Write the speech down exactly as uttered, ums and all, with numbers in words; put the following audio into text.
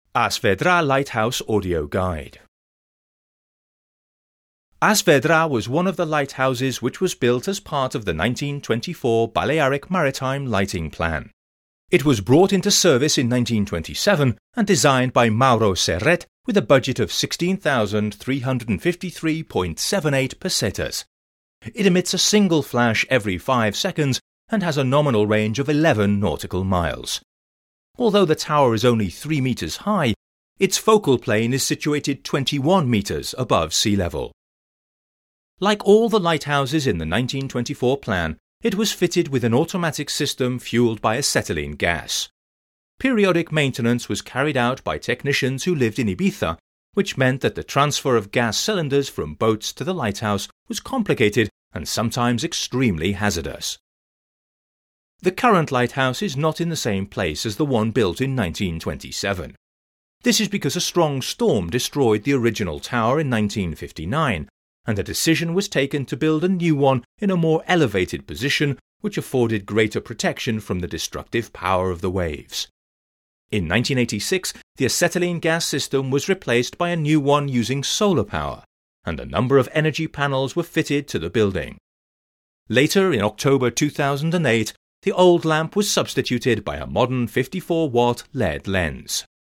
Asvedra Lighthouse Audio Guide. Asvedra was one of the lighthouses which was built as part of the nineteen twenty-four Balearic Maritime Lighting Plan. It was brought into service in nineteen twenty-seven and designed by Mauro Serret with a budget of sixteen thousand three hundred fifty-three point seven eight pesetas. It emits a single flash every five seconds and has a nominal range of eleven nautical miles. Although the tower is only three metres high, its focal plane is situated twenty-one metres above sea level. Like all the lighthouses in the nineteen twenty-four plan, it was fitted with an automatic system fuelled by acetylene gas. Periodic maintenance was carried out by technicians who lived in Ibiza, which meant that the transfer of gas cylinders from boats to the lighthouse was complicated and sometimes extremely hazardous. The current lighthouse is not in the same place as the one built in nineteen twenty-seven. This is because a strong storm destroyed the original tower in nineteen fifty-nine, and a decision was taken to build a new one in a more elevated position which afforded greater protection from the destructive power of the waves. In nineteen eighty-six, the acetylene gas system was replaced by a new one using solar power, and a number of energy panels were fitted to the building. Later, in October two thousand eight, the old lamp was substituted by a modern fifty-four watt L E D lens.